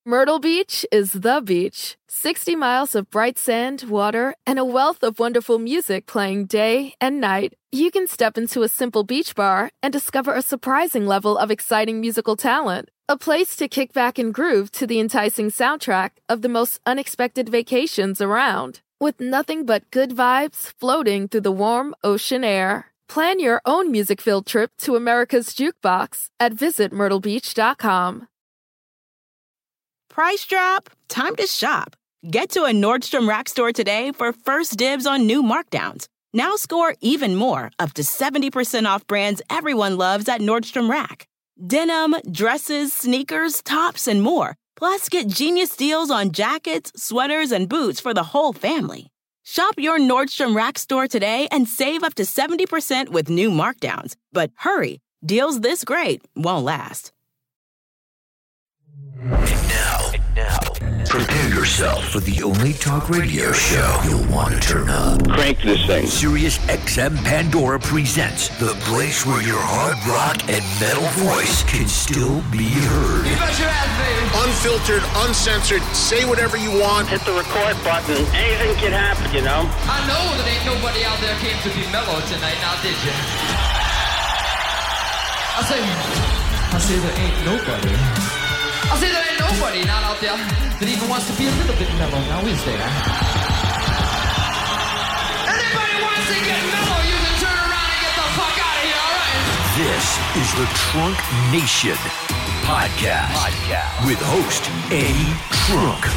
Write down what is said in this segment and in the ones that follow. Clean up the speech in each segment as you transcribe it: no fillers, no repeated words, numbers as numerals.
Myrtle Beach is the beach. 60 miles of bright sand, water, and a wealth of wonderful music playing day and night. You can step into a simple beach bar and discover a surprising level of exciting musical talent. A place to kick back and groove to the enticing soundtrack of the most unexpected vacations around. With nothing but good vibes floating through the warm ocean air. Plan your own music-filled trip to America's Jukebox at visitmyrtlebeach.com. Price drop? Time to shop. Get to a Nordstrom Rack store today for first dibs on new markdowns. Now score even more, up to 70% off brands everyone loves at Nordstrom Rack. Denim, dresses, sneakers, tops, and more. Plus, get genius deals on jackets, sweaters, and boots for the whole family. Shop your Nordstrom Rack store today and save up to 70% with new markdowns. But hurry, deals this great won't last. And now, prepare yourself for the only talk radio show you'll want to turn up. Crank this thing. Sirius XM Pandora presents the place where your hard rock and metal voice can still be heard. You bet your ass, baby. Unfiltered, uncensored, say whatever you want. Hit the record button. Anything can happen, you know? I know that ain't nobody out there came to be mellow tonight, now did you? I say there ain't nobody. I say there ain't nobody not out there that even wants to be a little bit mellow, now is there? Anybody wants to get mellow, you can turn around and get the fuck out of here, all right? This is the Trunk Nation podcast with host Eddie Trunk.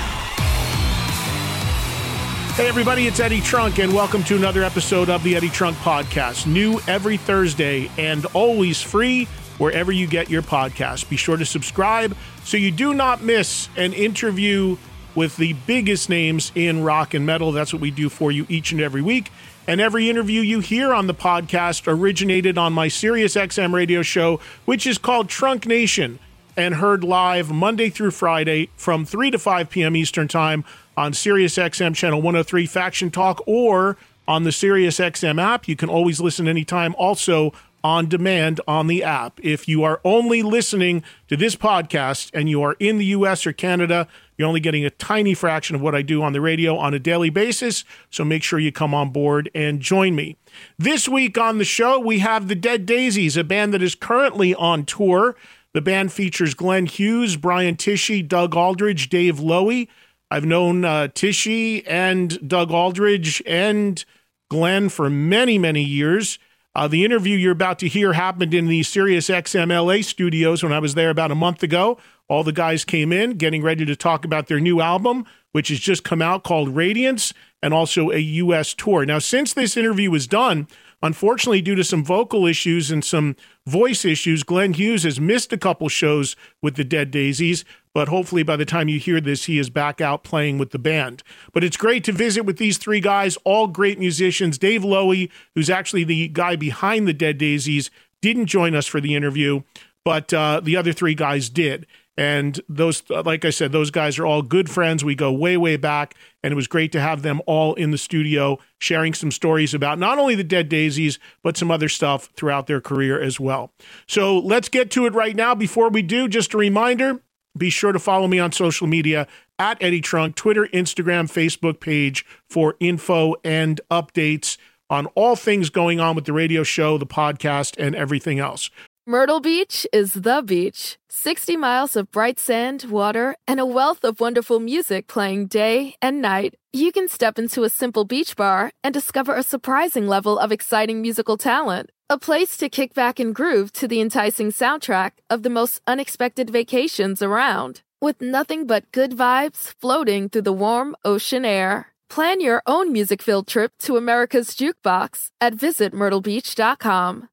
Hey everybody, it's Eddie Trunk, and welcome to another episode of the Eddie Trunk Podcast. New every Thursday and always free wherever you get your podcast. Be sure to subscribe so you do not miss an interview with the biggest names in rock and metal. That's what we do for you each and every week. And every interview you hear on the podcast originated on my Sirius XM radio show, which is called Trunk Nation, and heard live Monday through Friday from 3 to 5 p.m. Eastern Time on Sirius XM Channel 103 Faction Talk, or on the Sirius XM app. You can always listen anytime, also on demand on the app. If you are only listening to this podcast and you are in the US or Canada, you're only getting a tiny fraction of what I do on the radio on a daily basis, so make sure you come on board and join me. This week on the show, we have the Dead Daisies, a band that is currently on tour. The band features Glenn Hughes, Brian Tichy, Doug Aldridge, Dave Lowy. I've known Tichy and Doug Aldridge and Glenn for many, many years. The interview you're about to hear happened in the Sirius XM LA studios when I was there about a month ago. All the guys came in getting ready to talk about their new album, which has just come out, called Radiance, and also a U.S. tour. Now, since this interview was done, unfortunately, due to some vocal issues and some voice issues, Glenn Hughes has missed a couple shows with the Dead Daisies, but hopefully by the time you hear this, he is back out playing with the band. But it's great to visit with these three guys, all great musicians. Dave Lowy, who's actually the guy behind the Dead Daisies, didn't join us for the interview, but the other three guys did. And those, like I said, those guys are all good friends. We go way, way back, and it was great to have them all in the studio sharing some stories about not only the Dead Daisies, but some other stuff throughout their career as well. So let's get to it right now. Before we do, just a reminder, be sure to follow me on social media at Eddie Trunk, Twitter, Instagram, Facebook page for info and updates on all things going on with the radio show, the podcast, and everything else. Myrtle Beach is the beach. 60 miles of bright sand, water, and a wealth of wonderful music playing day and night. You can step into a simple beach bar and discover a surprising level of exciting musical talent. A place to kick back and groove to the enticing soundtrack of the most unexpected vacations around. With nothing but good vibes floating through the warm ocean air. Plan your own music-filled trip to America's Jukebox at visitmyrtlebeach.com.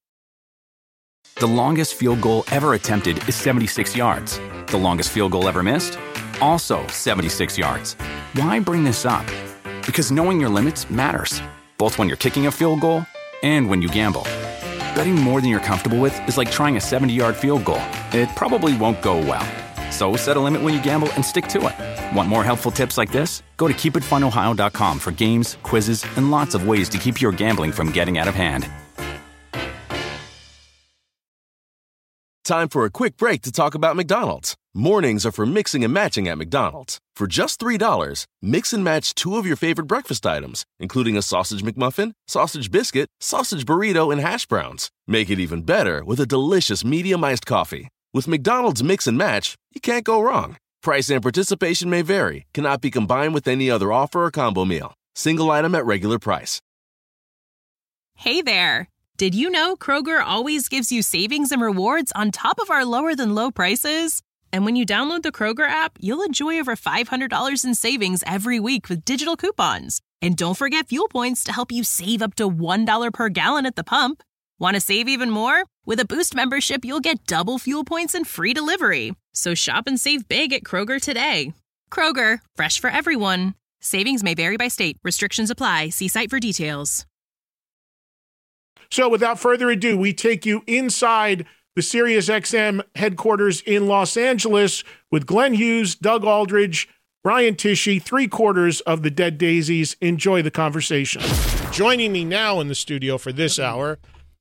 The longest field goal ever attempted is 76 yards. The longest field goal ever missed? Also 76 yards. Why bring this up? Because knowing your limits matters, both when you're kicking a field goal and when you gamble. Betting more than you're comfortable with is like trying a 70-yard field goal. It probably won't go well. So set a limit when you gamble and stick to it. Want more helpful tips like this? Go to keepitfunohio.com for games, quizzes, and lots of ways to keep your gambling from getting out of hand. Time for a quick break to talk about McDonald's. Mornings are for mixing and matching at McDonald's. For just $3, mix and match 2 of your favorite breakfast items, including a sausage McMuffin, sausage biscuit, sausage burrito, and hash browns. Make it even better with a delicious medium iced coffee. With McDonald's Mix and Match, you can't go wrong. Price and participation may vary. Cannot be combined with any other offer or combo meal. Single item at regular price. Hey there. Did you know Kroger always gives you savings and rewards on top of our lower-than-low prices? And when you download the Kroger app, you'll enjoy over $500 in savings every week with digital coupons. And don't forget fuel points to help you save up to $1 per gallon at the pump. Want to save even more? With a Boost membership, you'll get double fuel points and free delivery. So shop and save big at Kroger today. Kroger, fresh for everyone. Savings may vary by state. Restrictions apply. See site for details. So without further ado, we take you inside the SiriusXM headquarters in Los Angeles with Glenn Hughes, Doug Aldridge, Brian Tichy, 3/4 of the Dead Daisies. Enjoy the conversation. Joining me now in the studio for this hour,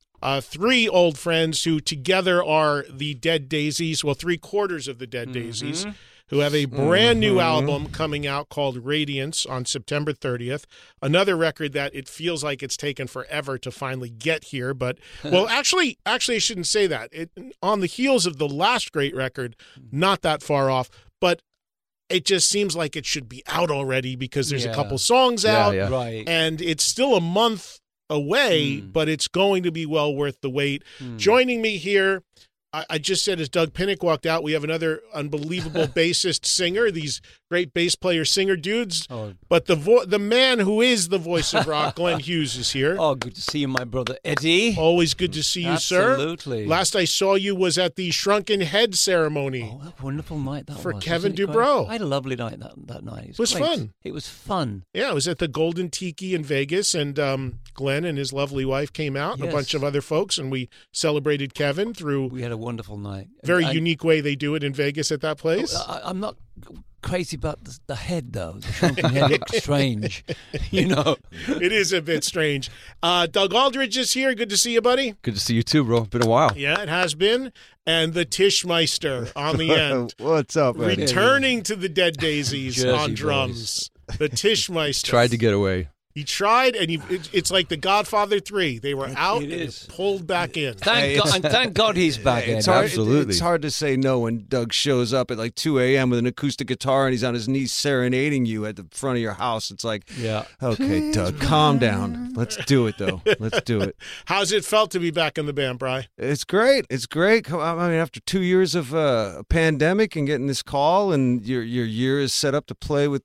3 old friends who together are the Dead Daisies, well, 3/4 of the Dead Daisies, who have a brand new album coming out called Radiance on September 30th. Another record that it feels like it's taken forever to finally get here. But, well, actually, I shouldn't say that. On the heels of the last great record, not that far off, but it just seems like it should be out already because there's a couple songs out. Right. And it's still a month away, but it's going to be well worth the wait. Joining me here, I just said as Doug Pinnick walked out, we have another unbelievable bassist singer, these great bass player singer dudes. But the man who is the voice of rock, Glenn Hughes, is here. Oh, good to see you, my brother Eddie. Always good to see you, sir. Absolutely. Last I saw you was at the Shrunken Head ceremony. Oh, what a wonderful night that for was. Kevin Wasn't it Dubrow. great? I had a lovely night that night. It was great. fun. It was fun. Yeah, it was at the Golden Tiki in Vegas, and Glenn and his lovely wife came out, and a bunch of other folks, and we celebrated Kevin through... We had a wonderful night. Very unique way they do it in Vegas at that place. I'm not crazy about the head, though. The shrunken head looks strange, you know. It is a bit strange. Doug Aldridge is here. Good to see you, buddy. Good to see you too, bro. Been a while. Yeah, it has been. And the Tishmeister on the end. What's up, man? Returning to the Dead Daisies Jersey on drums. boys. The Tishmeister. Tried to get away. He tried, and it's like the Godfather 3. They were out and pulled back in. Thank God he's back in. Absolutely. It's hard to say no when Doug shows up at like 2 a.m. with an acoustic guitar and he's on his knees serenading you at the front of your house. It's like, okay, Doug, calm down. Let's do it, though. Let's do it. How's it felt to be back in the band, Bri? It's great. It's great. I mean, after 2 years of a pandemic and getting this call, and your year is set up to play with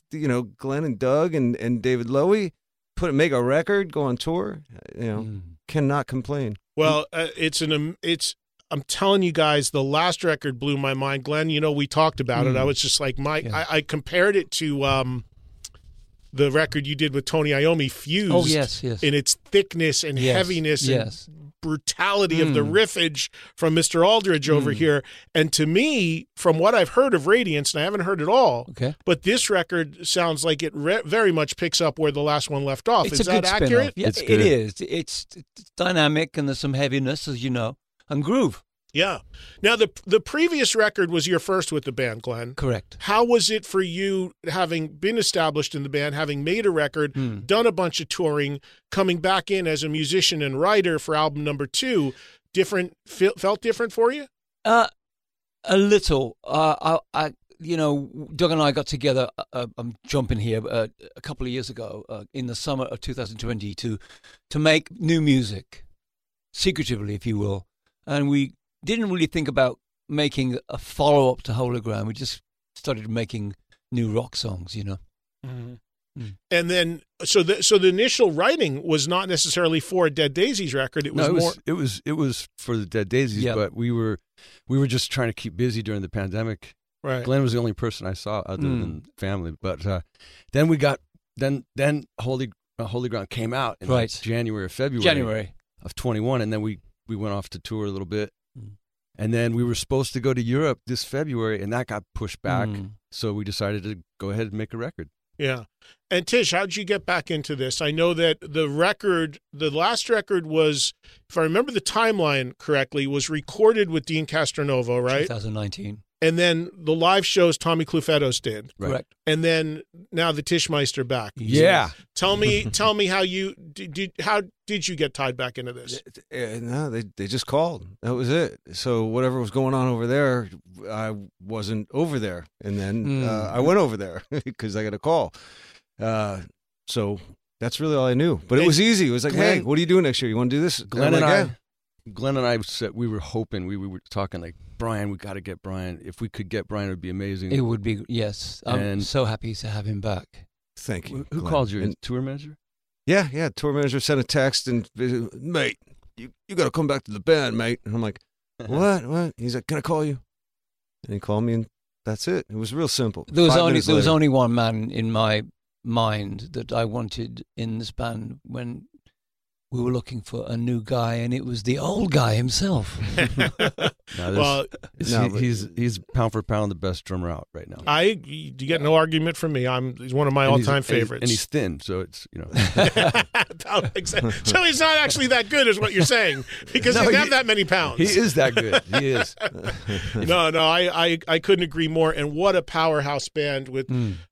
Glenn and Doug and David Lowe. Make a record, go on tour, cannot complain. Well, I'm telling you guys, the last record blew my mind. Glenn, we talked about it. I was just like, I compared it to the record you did with Tony Iommi, Fused. Oh, yes. In its thickness and heaviness and brutality of the riffage from Mr. Aldridge over here. And to me, from what I've heard of Radiance, and I haven't heard it all, but this record sounds like it very much picks up where the last one left off. Is that accurate? Yeah, it is. It's dynamic, and there's some heaviness, as you know, and groove. Yeah. Now, the previous record was your first with the band, Glenn. Correct. How was it for you, having been established in the band, having made a record, done a bunch of touring, coming back in as a musician and writer for album number 2? Felt different for you? A little. Doug and I got together, I'm jumping here, a couple of years ago, in the summer of 2020 to make new music, secretively, if you will. And we didn't really think about making a follow-up to Hologram. We just started making new rock songs, And then, so the initial writing was not necessarily for a Dead Daisies record. It was for the Dead Daisies, but we were just trying to keep busy during the pandemic. Right. Glenn was the only person I saw other than family. But then we got then Holy Ground came out in like January or February of 21, and then we went off to tour a little bit. And then we were supposed to go to Europe this February, and that got pushed back. So we decided to go ahead and make a record. Yeah. And Tish, how'd you get back into this? I know that the last record was, if I remember the timeline correctly, was recorded with Dean Castronovo, right? 2019. And then the live shows Tommy Clufetos did. Right. Correct. And then now the Tishmeister back. Yeah. Tell me how you did you get tied back into this? No, they just called. That was it. So whatever was going on over there, I wasn't over there. And then I went over there because I got a call. So that's really all I knew. But it was easy. It was like, hey, what are you doing next year? You want to do this? Glenn and I said we were hoping, we were talking like, Brian, we got to get Brian. If we could get Brian, it would be amazing. It would be, yes. I'm so happy to have him back. Thank you. Who called you? Tour manager? Yeah. Tour manager sent a text and, mate, you got to come back to the band, mate. And I'm like, what? He's like, can I call you? And he called me, and that's it. It was real simple. There was only one man in my mind that I wanted in this band when we were looking for a new guy, and it was the old guy himself. He's pound for pound the best drummer out right now. You get no argument from me. He's one of my all-time favorites. And he's thin, so it's, So he's not actually that good, is what you're saying, because he doesn't have that many pounds. He is that good. He is. No, I couldn't agree more. And what a powerhouse band with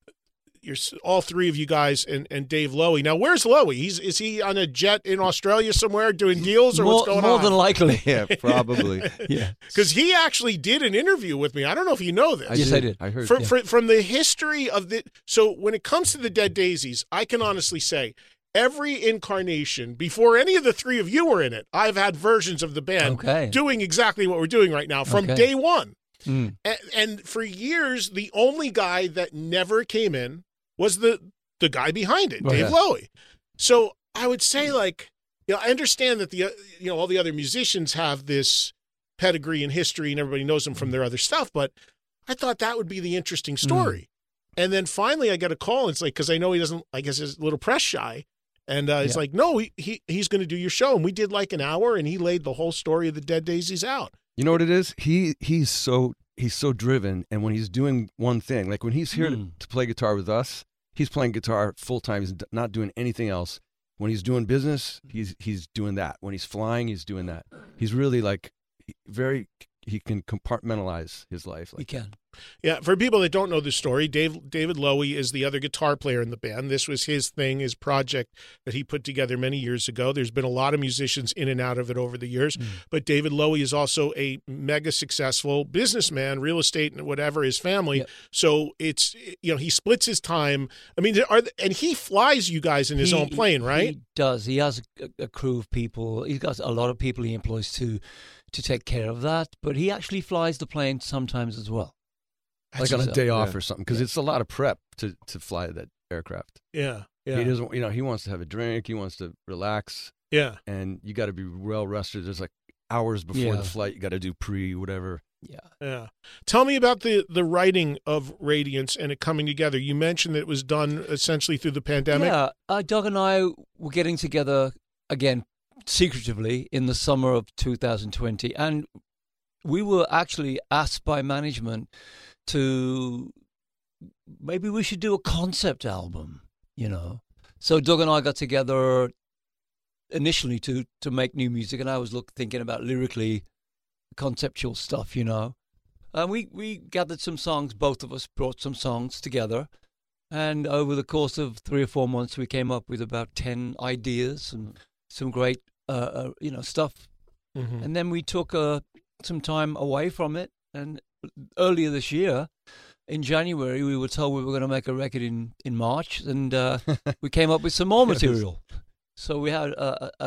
all three of you guys and Dave Lowy. Now, where's Lowy? Is he on a jet in Australia somewhere doing deals, or what's going on? More than likely. Yeah, probably. Yeah. Because he actually did an interview with me. I don't know if you know this. Yes, I did. I heard. From the history of so when it comes to the Dead Daisies, I can honestly say every incarnation, before any of the three of you were in it, I've had versions of the band doing exactly what we're doing right now from day one. And for years, the only guy that never came in was the guy behind it, Dave Lowy. So I would say, like, I understand that all the other musicians have this pedigree and history, and everybody knows them from their other stuff. But I thought that would be the interesting story. And then finally, I got a call. And it's like, because I know he doesn't. I guess he's a little press shy, and he's like, no, he's going to do your show. And we did like an hour, and he laid the whole story of the Dead Daisies out. You know what it is? He's so driven, and when he's doing one thing, like when he's here to play guitar with us, he's playing guitar full time. He's not doing anything else. When he's doing business, he's doing that. When he's flying, he's doing that. He's really like he can compartmentalize his life. He can. Yeah, for people that don't know the story, David Lowy is the other guitar player in the band. This was his thing, his project that he put together many years ago. There's been a lot of musicians in and out of it over the years, but David Lowy is also a mega successful businessman, real estate and whatever, his family. Yep. So it's, he splits his time. I mean, and he flies you guys in his own plane, right? He does. He has a crew of people. He's got a lot of people he employs to take care of that, but he actually flies the plane sometimes as well. Like on a day off or something, because it's a lot of prep to fly that aircraft. Yeah. He doesn't, he wants to have a drink, he wants to relax. Yeah. And you got to be well rested. There's like hours before the flight, you got to do whatever. Yeah. Tell me about the writing of Radiance and it coming together. You mentioned that it was done essentially through the pandemic. Yeah. Doug and I were getting together again secretively in the summer of 2020, and we were actually asked by management to maybe we should do a concept album, So Doug and I got together initially to make new music, and I was thinking about lyrically conceptual stuff, And we gathered some songs, both of us brought some songs together, and over the course of 3 or 4 months we came up with about 10 ideas and some great stuff. Mm-hmm. And then we took some time away from it, and earlier this year, in January, we were told we were going to make a record in March, and we came up with some more material. So we had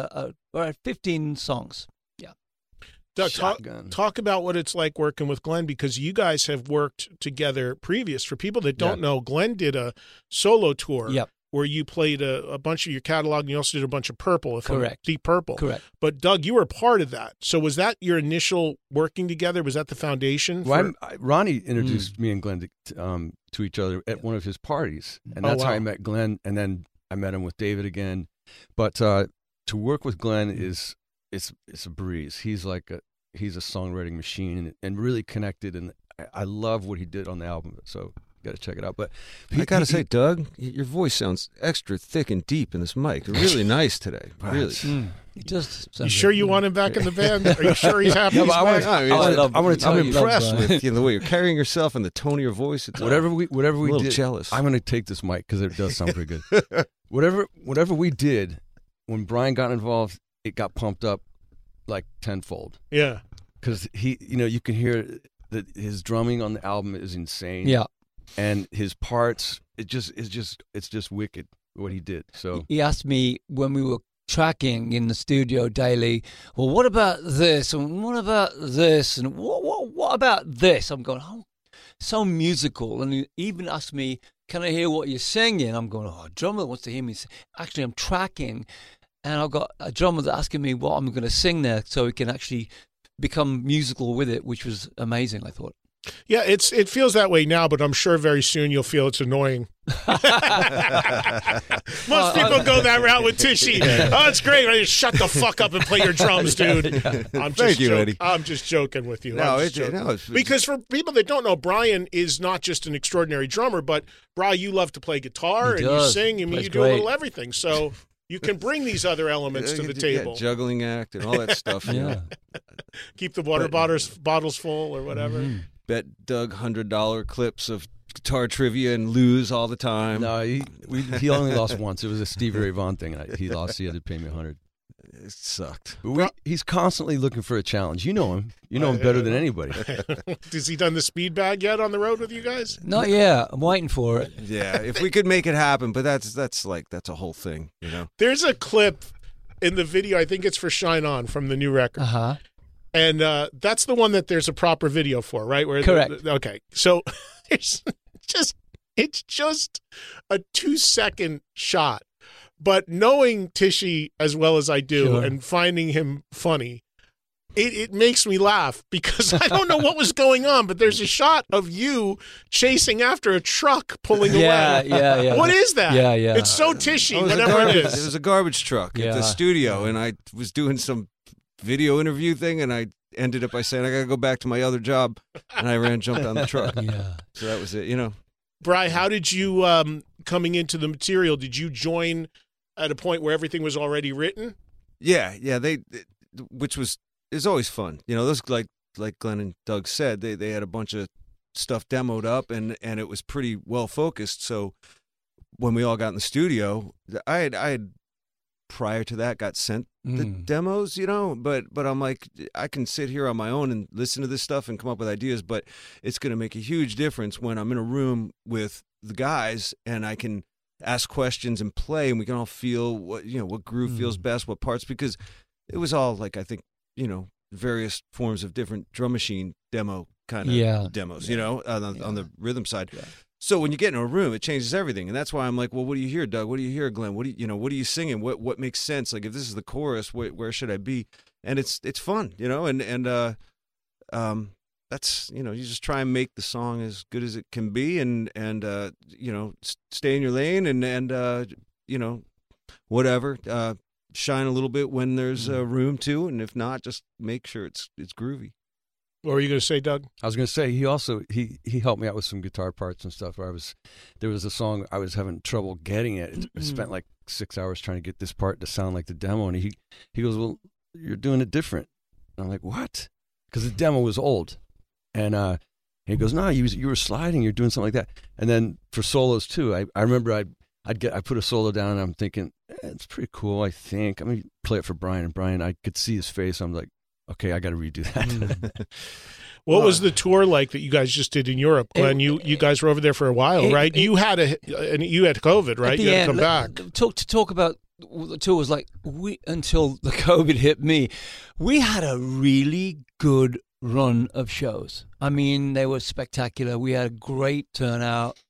15 songs. Yeah. Doug, talk about what it's like working with Glenn, because you guys have worked together previous. For people that don't know, Glenn did a solo tour. Yep. Where you played a bunch of your catalog, and you also did a bunch of Purple. Correct. Deep Purple. Correct. But Doug, you were part of that. So was that your initial working together? Was that the foundation? Ronnie introduced me and Glenn to each other at one of his parties, and that's how I met Glenn. And then I met him with David again. But to work with Glenn it's a breeze. He's a songwriting machine and really connected, and I love what he did on the album. So got to check it out. But I got to say, Doug, your voice sounds extra thick and deep in this mic. Really nice today. Really. It does. You sure you want him back in the band? Are you sure he's happy? No, I'm impressed with the way you're carrying yourself and the tone of your voice. It's whatever we a little did. Jealous. I'm going to take this mic because it does sound pretty good. Whatever we did when Brian got involved, it got pumped up like tenfold. Yeah, because you can hear that his drumming on the album is insane. Yeah, and his parts, it's just wicked what he did. So he asked me when we were tracking in the studio daily, well, what about this and what about this and what about this? I'm going, oh, so musical. And he even asked me, can I hear what you're singing? I'm going, oh, a drummer wants to hear me sing. Actually, I'm tracking, and I've got a drummer that's asking me what I'm going to sing there so he can actually become musical with it, which was amazing, I thought. Yeah, it feels that way now, but I'm sure very soon you'll feel it's annoying. Most people go that route with Tishy. Oh, it's great. Right? Shut the fuck up and play your drums, dude. Thank you, Eddie. I'm just joking with you. No, because for people that don't know, Brian is not just an extraordinary drummer, but Brian, you love to play guitar and you sing. I mean, you do a little everything. So you can bring these other elements to the table. Yeah, juggling act and all that stuff. Yeah. Keep the water bottles full or whatever. Mm-hmm. Bet Doug $100 clips of guitar trivia and lose all the time. No, he only lost once. It was a Stevie Ray Vaughan thing. He lost. He had to pay me $100. It sucked. He's constantly looking for a challenge. You know him. You know him better than anybody. Has he done the speed bag yet on the road with you guys? Not yet. I'm waiting for it. Yeah, if we could make it happen, but that's a whole thing, you know. There's a clip in the video. I think it's for Shine On from the new record. Uh-huh. And that's the one that there's a proper video for, right? Correct. Okay. So it's just a 2-second shot. But knowing Tishy as well as I do and finding him funny, it makes me laugh because I don't know what was going on, but there's a shot of you chasing after a truck pulling away. Yeah. What is that? Yeah. It's so Tishy, whatever it is. It was a garbage truck at the studio, and I was doing some video interview thing, and I ended up by saying I gotta go back to my other job, and I jumped on the truck. Yeah. So that was it, you know. Bri, how did you coming into the material? Did you join at a point where everything was already written? Yeah. Which is always fun. You know, those like Glenn and Doug said, they had a bunch of stuff demoed up, and it was pretty well focused. So when we all got in the studio, I had prior to that got sent the demos, you know, but I'm like, I can sit here on my own and listen to this stuff and come up with ideas, but it's going to make a huge difference when I'm in a room with the guys and I can ask questions and play, and we can all feel what groove feels best, what parts, because it was all like, I think, you know, various forms of different drum machine demo kind of demos, you know, on the rhythm side. Yeah. So when you get in a room, it changes everything, and that's why I'm like, well, what do you hear, Doug? What do you hear, Glenn? What are you singing? What makes sense? Like, if this is the chorus, where should I be? And it's fun, you know, and that's, you know, you just try and make the song as good as it can be, and you know, stay in your lane, and you know, whatever, shine a little bit when there's room to, and if not, just make sure it's groovy. What were you going to say, Doug? I was going to say he also he helped me out with some guitar parts and stuff. Where there was a song I was having trouble getting it. I spent like 6 hours trying to get this part to sound like the demo, and he goes, "Well, you're doing it different." And I'm like, "What?" Because the demo was old, and he goes, "No, you were sliding. You're doing something like that." And then for solos too, I remember I put a solo down, and I'm thinking it's pretty cool. I think I'm gonna play it for Brian, and Brian, I could see his face. I'm like, okay, I got to redo that. What was the tour like that you guys just did in Europe, Glenn? You guys were over there for a while, right? You had COVID, right? You had to come back. Talk about what the tour was like. Until the COVID hit me, we had a really good run of shows. I mean, they were spectacular. We had a great turnout.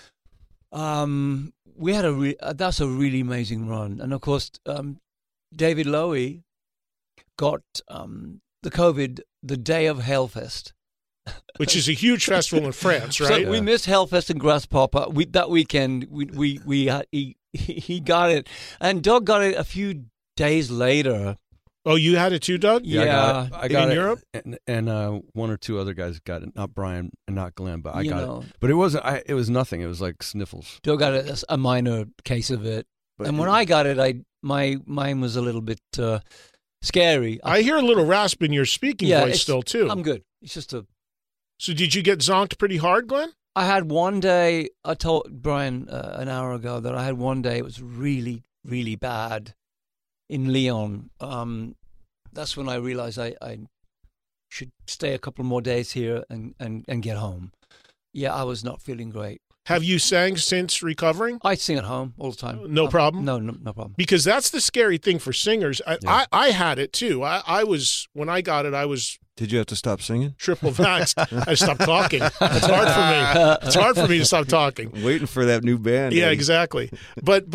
We had that's a really amazing run, and of course, David Lowy got the COVID the day of Hellfest, which is a huge festival in France, right? So we missed Hellfest and Grasshopper. That weekend, he got it, and Doug got it a few days later, Oh, you had it too, Doug? Yeah, I got in it. Europe, and one or two other guys got it. Not Brian and not Glenn, but I got it. But it wasn't. It was nothing. It was like sniffles. Doug got a minor case of it, and when I got it, mine was a little bit scary. I hear a little rasp in your speaking voice still too. I'm good. It's just a. So did you get zonked pretty hard, Glenn? I had one day. I told Brian an hour ago that I had one day. It was really, really bad. In Lyon, that's when I realized I should stay a couple more days here and get home. Yeah, I was not feeling great. Have you sang since recovering? I sing at home all the time. No problem? No problem. Because that's the scary thing for singers. I had it too. I was, when I got it, I was... Did you have to stop singing? Triple vaxxed. I stopped talking. It's hard for me. It's hard for me to stop talking. Waiting for that new band. Yeah, exactly. But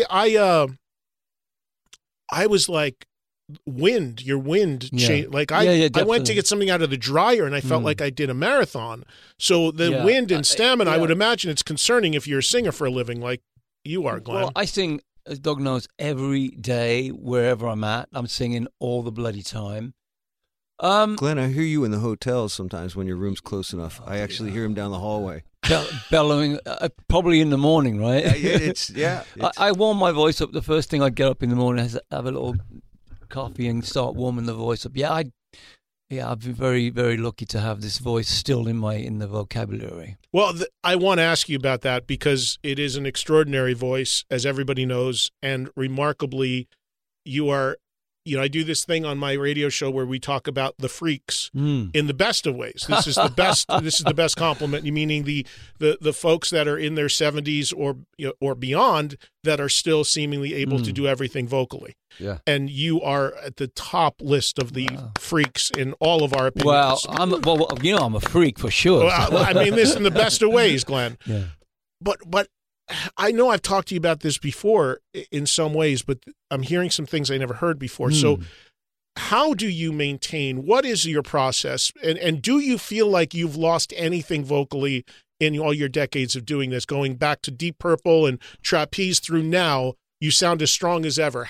I was like, your wind changed. Like I went to get something out of the dryer and I felt like I did a marathon. So the wind and stamina, I would imagine it's concerning if you're a singer for a living like you are, Glenn. Well, I sing, as Doug knows, every day, wherever I'm at. I'm singing all the bloody time. Glenn, I hear you in the hotels sometimes when your room's close enough. I actually hear him down the hallway. Bellowing, probably in the morning, right? Yeah, I warm my voice up. The first thing I get up in the morning is have a little coffee and start warming the voice up. I've been very, very lucky to have this voice still in the vocabulary. Well, I want to ask you about that because it is an extraordinary voice, as everybody knows, and remarkably, you are. I do this thing on my radio show where we talk about the freaks in the best of ways. This is the best. This is the best compliment. Meaning the folks that are in their 70s or beyond that are still seemingly able to do everything vocally. Yeah, and you are at the top list of the freaks in all of our opinions. Well, I'm a freak for sure. Well, I mean this in the best of ways, Glenn. Yeah, but. I know I've talked to you about this before in some ways, but I'm hearing some things I never heard before. So how do you maintain, what is your process? And do you feel like you've lost anything vocally in all your decades of doing this, going back to Deep Purple and Trapeze through now, you sound as strong as ever.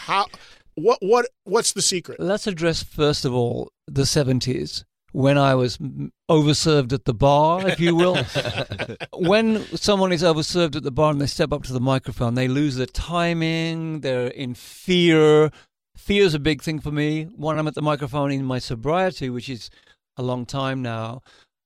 What's the secret? Let's address, first of all, the 70s. When I was overserved at the bar, if you will. When someone is overserved at the bar and they step up to the microphone, they lose their timing, they're in fear. Fear is a big thing for me. When I'm at the microphone in my sobriety, which is a long time now,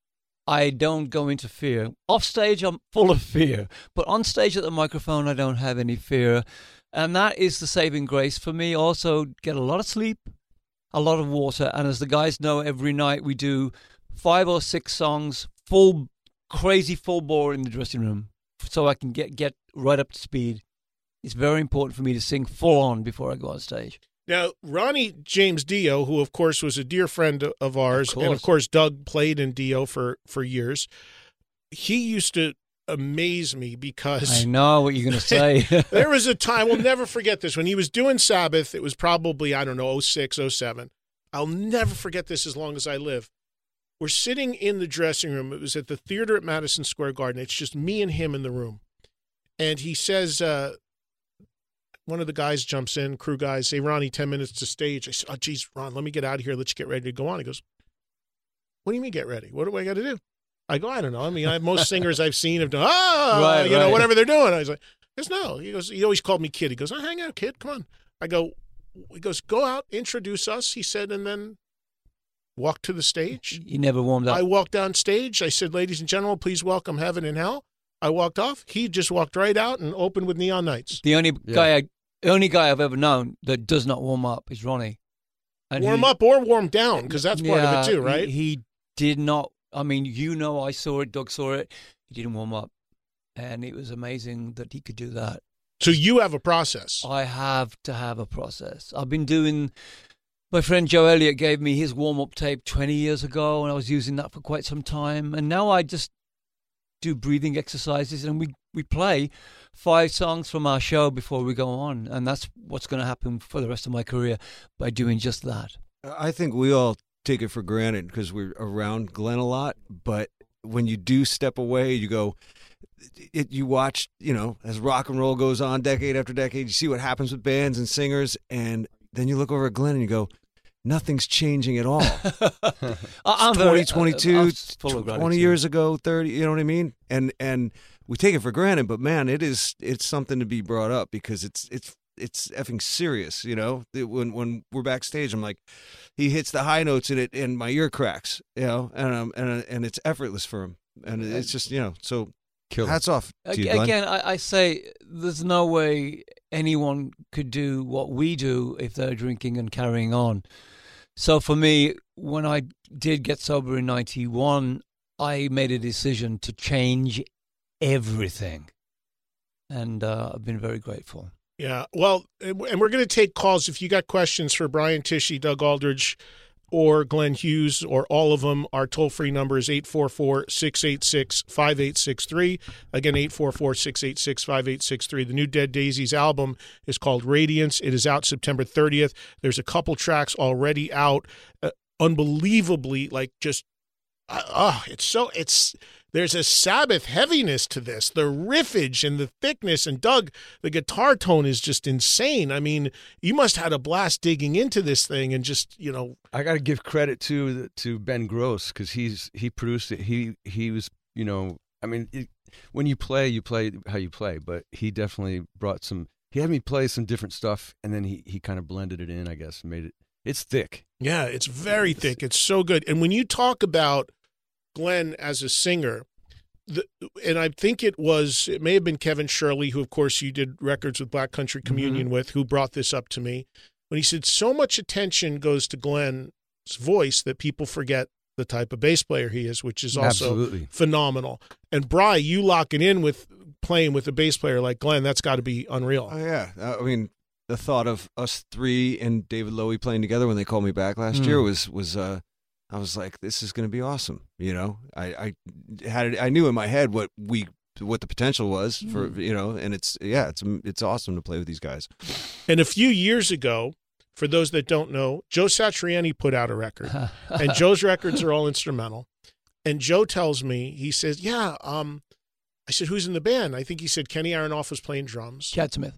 I don't go into fear. Off stage, I'm full of fear. But on stage at the microphone, I don't have any fear. And that is the saving grace for me. Also, get a lot of sleep. A lot of water, and as the guys know, every night we do 5 or 6 songs, crazy full bore in the dressing room, so I can get right up to speed. It's very important for me to sing full on before I go on stage. Now, Ronnie James Dio, who of course was a dear friend of ours, and of course Doug played in Dio for years, he used to amaze me because I know what you're going to say. There was a time, we'll never forget this, when he was doing Sabbath. It was probably, 06, 07. I'll never forget this as long as I live. We're sitting in the dressing room. It was at the theater at Madison Square Garden. It's just me and him in the room. And he says, one of the guys jumps in, crew guys, say, Ronnie, 10 minutes to stage. I said, oh, geez, Ron, let me get out of here. Let's get ready to go on. He goes, what do you mean get ready? What do I got to do? I go, I don't know. I mean, most singers I've seen have done, whatever they're doing. I was like, no. He goes, he always called me kid. He goes, oh, hang out, kid. Come on. He goes, go out, introduce us, he said, and then walk to the stage. You never warmed up. I walked on stage. I said, ladies and gentlemen, please welcome Heaven and Hell. I walked off. He just walked right out and opened with Neon Nights. The only guy I've ever known that does not warm up is Ronnie. And warm up or warm down, because that's part of it too, right? He did not. I mean, I saw it, Doug saw it. He didn't warm up. And it was amazing that he could do that. So you have a process. I have to have a process. I've been doing, my friend Joe Elliott gave me his warm-up tape 20 years ago, and I was using that for quite some time. And now I just do breathing exercises, and we play 5 songs from our show before we go on. And that's what's going to happen for the rest of my career by doing just that. I think we all take it for granted because we're around Glenn a lot, but when you do step away, you go, you watch, as rock and roll goes on decade after decade, you see what happens with bands and singers, and then you look over at Glenn and you go, nothing's changing at all. I'm 2022, 20 years ago, 30, you know what I mean? And we take it for granted, but man, it's something to be brought up because it's effing serious, you know? When we're backstage, I'm like, he hits the high notes in it and my ear cracks, you know, and it's effortless for him. And it's just, you know, so hats off to you, Glenn. Again, I say there's no way anyone could do what we do if they're drinking and carrying on. So for me, when I did get sober in 91, I made a decision to change everything. And I've been very grateful. Yeah. Well, and we're going to take calls. If you got questions for Brian Tichy, Doug Aldridge, or Glenn Hughes, or all of them, our toll-free number is 844-686-5863. Again, 844-686-5863. The new Dead Daisies album is called Radiance. It is out September 30th. There's a couple tracks already out. Unbelievably, like just, there's a Sabbath heaviness to this. The riffage and the thickness, and Doug, the guitar tone is just insane. I mean, you must have had a blast digging into this thing and just, you know. I got to give credit to Ben Gross because he produced it. He was, you know, I mean, when you play how you play, but he definitely brought some. He had me play some different stuff, and then he kind of blended it in, I guess, and made it. It's thick. Yeah, it's very thick. It's so good. And when you talk about Glenn as a singer, and I think it may have been Kevin Shirley, who of course you did records with Black Country Communion with, who brought this up to me when he said so much attention goes to Glenn's voice that people forget the type of bass player he is, which is also phenomenal. And Bri, you locking in with playing with a bass player like Glenn, that's got to be unreal. Oh yeah, I mean the thought of us three and David Lowy playing together when they called me back last year was. I was like, this is going to be awesome. You know, I knew in my head what the potential was for, you know, and it's awesome to play with these guys. And a few years ago, for those that don't know, Joe Satriani put out a record, and Joe's records are all instrumental. And Joe tells me, he says, I said, who's in the band? I think he said Kenny Aronoff was playing drums. Chad Smith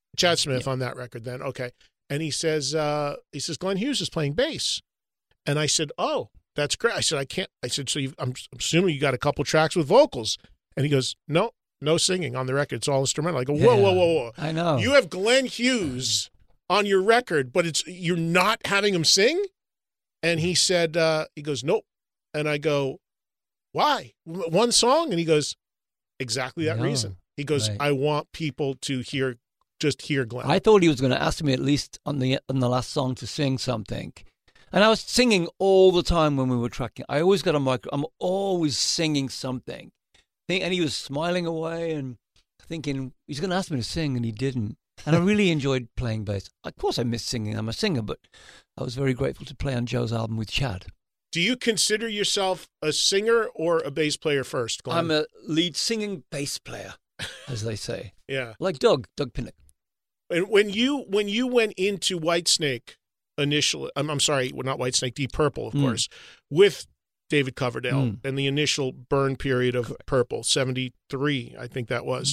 on that record then. Okay. And he says Glenn Hughes is playing bass. And I said, oh, that's great. I said, I can't. I said, so I'm assuming you got a couple tracks with vocals. And he goes, no singing on the record. It's all instrumental. I go, whoa. I know. You have Glenn Hughes on your record, but you're not having him sing? And he said, he goes, nope. And I go, why? One song? And he goes, exactly that reason. He goes, I want people to hear Glenn. I thought he was going to ask me at least on the last song to sing something. And I was singing all the time when we were tracking. I always got a micro. I'm always singing something. And he was smiling away and thinking, he's going to ask me to sing, and he didn't. And I really enjoyed playing bass. Of course I miss singing. I'm a singer, but I was very grateful to play on Joe's album with Chad. Do you consider yourself a singer or a bass player first, Glenn? I'm a lead singing bass player, as they say. Yeah. Like Doug Pinnick. And when you went into Whitesnake, initially, I'm sorry, well, not Whitesnake, Deep Purple, of course, with David Coverdale and the initial burn period of Purple, 73, I think that was.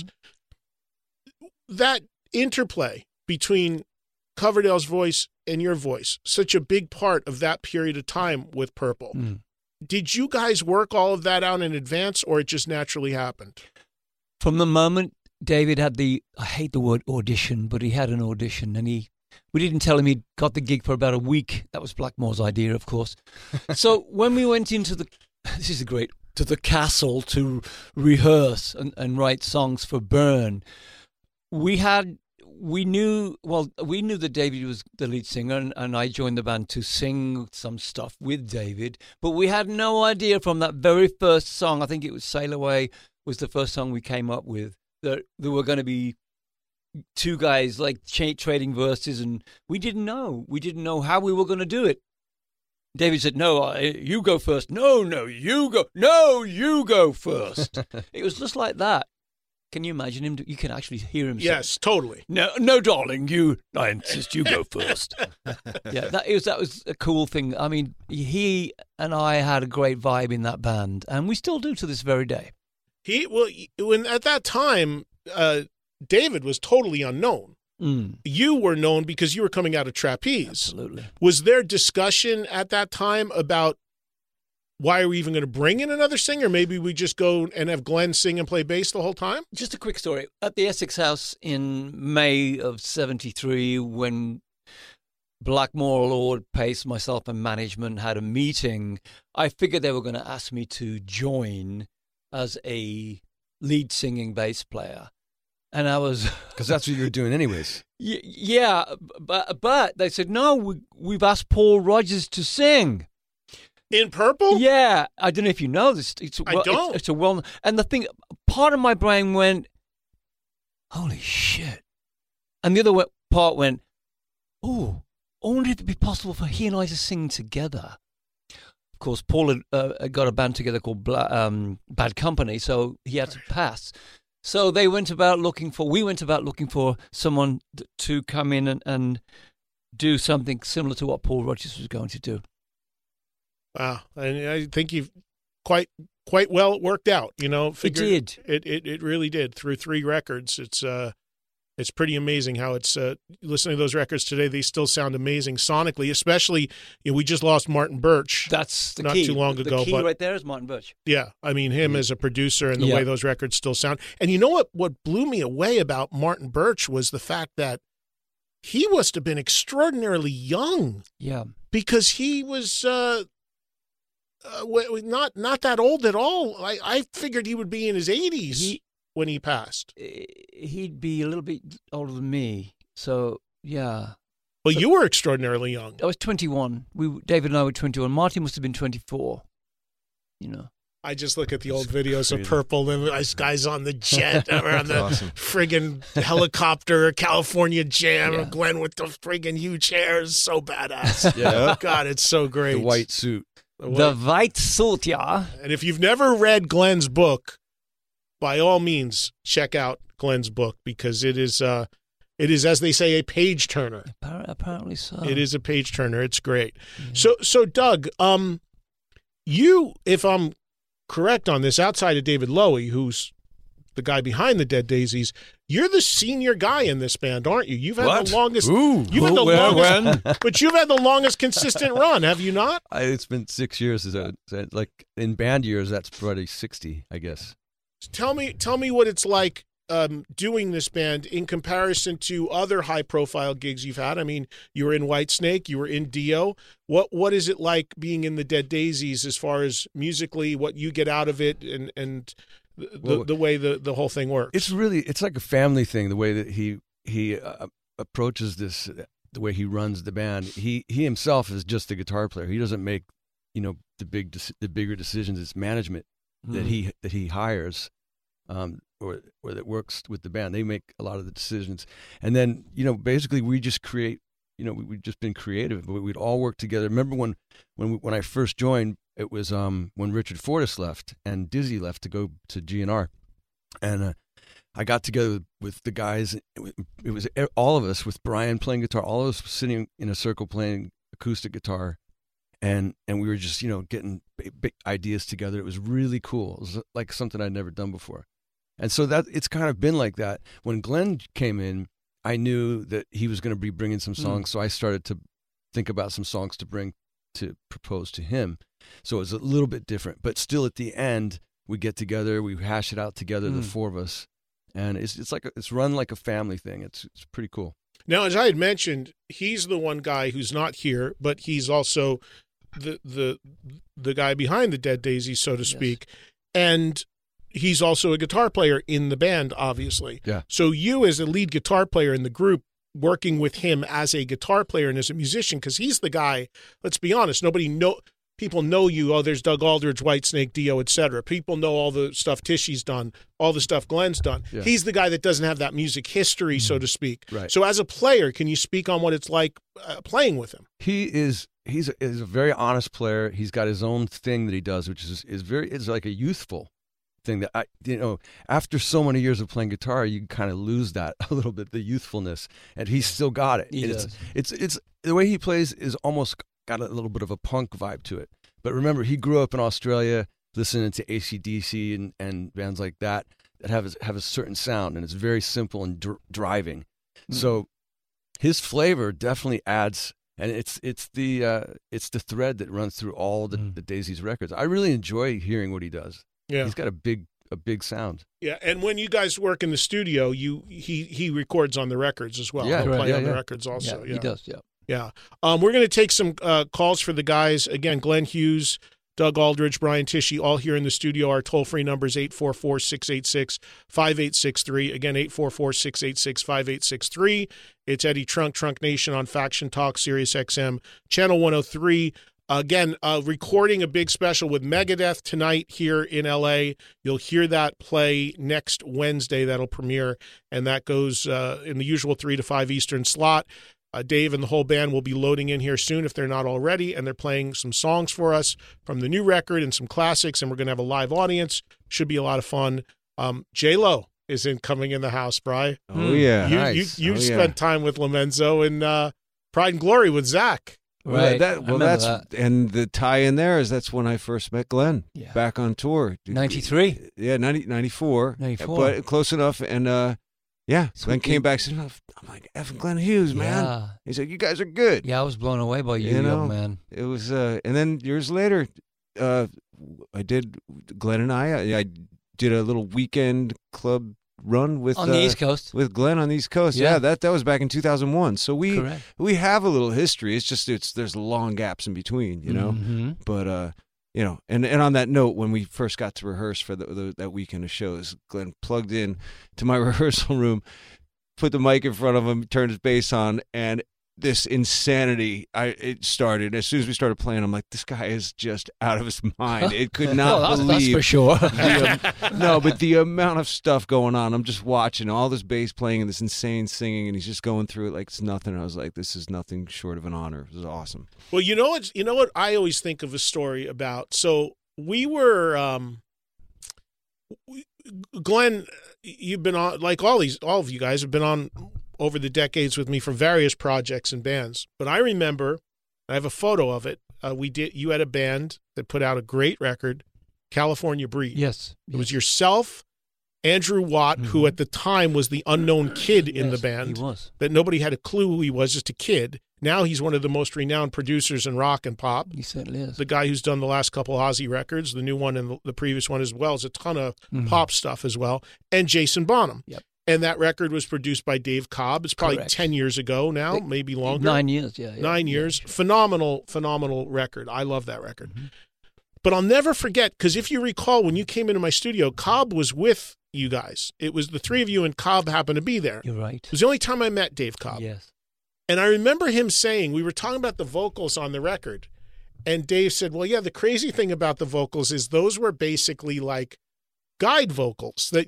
That interplay between Coverdale's voice and your voice, such a big part of that period of time with Purple. Did you guys work all of that out in advance, or it just naturally happened? From the moment David had I hate the word audition, but he had an audition, and we didn't tell him he'd got the gig for about a week. That was Blackmore's idea, of course. So when we went into the castle to rehearse and write songs for Burn, we knew that David was the lead singer, and I joined the band to sing some stuff with David. But we had no idea from that very first song, I think it was Sail Away was the first song we came up with, that there were going to be two guys like trading verses, and we didn't know how we were going to do it. David said, no, you go first. No, you go. No, you go first. It was just like that. Can you imagine him? You can actually hear him. Yes, totally. No, darling, I insist you go first. Yeah, that was a cool thing. I mean, he and I had a great vibe in that band, and we still do to this very day. At that time, David was totally unknown. you were known because you were coming out of Trapeze. Absolutely. Was there discussion at that time about why are we even going to bring in another singer? Maybe we just go and have Glenn sing and play bass the whole time? Just a quick story. At the Essex House in May of 73, when Blackmore, Lord, Pace, myself and management had a meeting, I figured they were going to ask me to join as a lead singing bass player. And I was... Because that's what you're doing anyways. Yeah, but they said, no, we've asked Paul Rodgers to sing. In Purple? Yeah. I don't know if you know this. I don't. It's a well... And the thing, part of my brain went, holy shit. And the other part went, oh, I wonder if it'd be possible for he and I to sing together. Of course, Paul had got a band together called Bad Company, so he had to pass. So we went about looking for someone to come in and do something similar to what Paul Rodgers was going to do. Wow, and I think you've quite well it worked out. You know, it did. It really did through 3 records. It's pretty amazing how it's listening to those records today. They still sound amazing sonically, especially we just lost Martin Birch. That's the not key. Too long ago. The key but right there is Martin Birch. Yeah, I mean him as a producer and the way those records still sound. And you know what blew me away about Martin Birch was the fact that he must have been extraordinarily young. Yeah, because he was not that old at all. I figured he would be in his 80s. When he passed, he'd be a little bit older than me. So yeah. Well, you were extraordinarily young. I was 21. David and I were 21. Martin must have been 24. You know. I just look at the old videos of Purple and these guys on the jet or on the friggin' helicopter, California Jam, Glenn with the friggin' huge hair is so badass. Yeah. God, it's so great. The white suit. The white suit, yeah. And if you've never read Glenn's book, by all means, check out Glenn's book because it is, as they say, a page turner. Apparently so. It is a page turner. It's great. Yeah. So Doug, you, if I'm correct on this, outside of David Lowy, who's the guy behind the Dead Daisies, you're the senior guy in this band, aren't you? You've had the longest. But you've had the longest consistent run, have you not? It's been 6 years. Like in band years, that's probably 60, I guess. Tell me what it's like doing this band in comparison to other high-profile gigs you've had. I mean, you were in Whitesnake, you were in Dio. What is it like being in the Dead Daisies as far as musically, what you get out of it, and the way the whole thing works? It's like a family thing. The way that he approaches this, the way he runs the band. He himself is just a guitar player. He doesn't make the bigger decisions. It's management that he hires, or that works with the band. They make a lot of the decisions, and then basically we just create. We've just been creative. We'd all work together. Remember when I first joined, it was when Richard Fortas left and Dizzy left to go to GNR, and I got together with the guys. It was all of us with Brian playing guitar, all of us sitting in a circle playing acoustic guitar. And we were just, getting big ideas together. It was really cool. It was like something I'd never done before. And so that it's kind of been like that. When Glenn came in, I knew that he was going to be bringing some songs. So I started to think about some songs to propose to him. So it was a little bit different. But still at the end, we get together, we hash it out together, the 4 of us. And it's run like a family thing. It's pretty cool. Now, as I had mentioned, he's the one guy who's not here, but he's also the guy behind the Dead Daisies, so to speak, and he's also a guitar player in the band, obviously. Yeah. So you, as a lead guitar player in the group, working with him as a guitar player and as a musician, because he's the guy. Let's be honest, people know you. Oh, there's Doug Aldridge, Whitesnake, Dio, etc. People know all the stuff Tishy's done, all the stuff Glenn's done. Yeah. He's the guy that doesn't have that music history, so to speak. Right. So as a player, can you speak on what it's like playing with him? He's a very honest player. He's got his own thing that he does, which is like a youthful thing that after so many years of playing guitar, you kind of lose that a little bit, the youthfulness, and he's still got it. It's the way he plays is almost got a little bit of a punk vibe to it. But remember, he grew up in Australia listening to AC/DC and bands like that have a certain sound, and it's very simple and driving. So his flavor definitely adds, and it's the thread that runs through all the Daisies records. I really enjoy hearing what he does. Yeah, he's got a big sound. Yeah, and when you guys work in the studio, he records on the records as well. Yeah, He'll play on the records also. Yeah, he does. Yeah. Yeah. We're going to take some calls for the guys. Again, Glenn Hughes, Doug Aldrich, Brian Tichy, all here in the studio. Our toll-free number is 844-686-5863. Again, 844-686-5863. It's Eddie Trunk Nation on Faction Talk, Sirius XM, Channel 103. Again, recording a big special with Megadeth tonight here in L.A. You'll hear that play next Wednesday. That'll premiere, and that goes in the usual 3 to 5 Eastern slot. Dave and the whole band will be loading in here soon if they're not already, and they're playing some songs for us from the new record and some classics, and we're going to have a live audience. Should be a lot of fun. J-Lo is coming in the house, Bri. Oh, yeah. You spent time with Lomenzo and Pride and Glory with Zach. Right. And the tie in there is that's when I first met Glenn back on tour. 93? Yeah, 94. But close enough. And Glenn came back and said, I'm like, F. Glenn Hughes, man. Yeah. He said, you guys are good. Yeah, I was blown away by you young man. It was, and then years later, I did, Glenn and I did a little weekend club run with on the East Coast with Glenn on the East Coast. Yeah, that was back in 2001. So we have a little history. It's just there's long gaps in between, you know. Mm-hmm. But and on that note, when we first got to rehearse for that weekend of shows, Glenn plugged in to my rehearsal room, put the mic in front of him, turned his bass on, and this insanity it started. As soon as we started playing, I'm like, this guy is just out of his mind. It could not believe. That's for sure. No, but the amount of stuff going on. I'm just watching all this bass playing and this insane singing, and he's just going through it like it's nothing. I was like, this is nothing short of an honor. It was awesome. Well, you know what I always think of a story about. So we were, Glenn, you've been on, like all of you guys have been on over the decades with me for various projects and bands. But I remember, I have a photo of it. You had a band that put out a great record, California Breed. Yes. It was yourself, Andrew Watt, who at the time was the unknown kid in the band. He was. That nobody had a clue who he was, just a kid. Now he's one of the most renowned producers in rock and pop. He certainly is. The guy who's done the last couple Ozzy records, the new one and the previous one as well, is a ton of pop stuff as well. And Jason Bonham. Yep. And that record was produced by Dave Cobb. It's probably 10 years ago now, maybe longer. 9 years, yeah. 9 years. Yeah. Phenomenal record. I love that record. Mm-hmm. But I'll never forget, because if you recall, when you came into my studio, Cobb was with you guys. It was the three of you, and Cobb happened to be there. You're right. It was the only time I met Dave Cobb. Yes. And I remember him saying, we were talking about the vocals on the record, and Dave said, well, yeah, the crazy thing about the vocals is those were basically like guide vocals that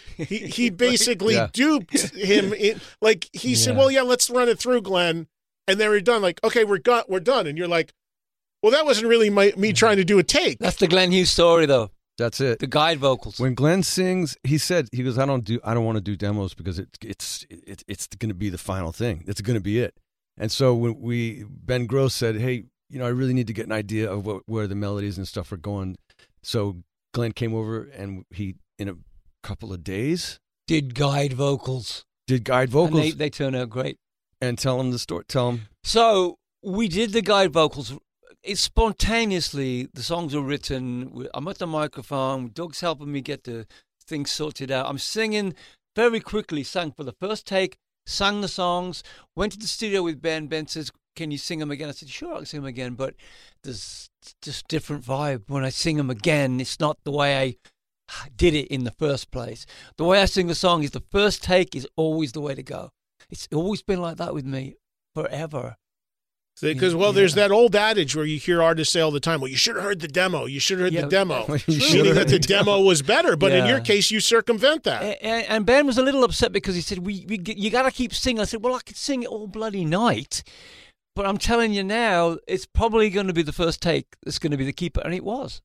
he basically duped him in, like he said, well, yeah, let's run it through, Glenn, and then we're done. Like, okay, we're done, and you're like, well, that wasn't really me trying to do a take. That's the Glenn Hughes story, though. That's it. The guide vocals. When Glenn sings, he goes, I don't want to do demos because it's going to be the final thing. It's going to be it. And so when Ben Gross said, hey, I really need to get an idea of where the melodies and stuff are going. So Glenn came over and he, in a couple of days, did guide vocals. And they turned out great. And tell him the story. Tell him. So we did the guide vocals. It's spontaneously, the songs are written. I'm at the microphone. Doug's helping me get the things sorted out. I'm singing very quickly, sang for the first take, sang the songs, went to the studio with Ben. Ben says, can you sing them again? I said, sure, I can sing them again, but there's just different vibe. When I sing them again, it's not the way I did it in the first place. The way I sing the song is the first take is always the way to go. It's always been like that with me forever. Because, there's that old adage where you hear artists say all the time, well, you should have heard the demo. You should have heard the demo. Meaning that the demo was better. But in your case, you circumvent that. And Ben was a little upset because he said, you got to keep singing. I said, well, I could sing it all bloody night. But I'm telling you now, it's probably going to be the first take that's going to be the keeper. And it was.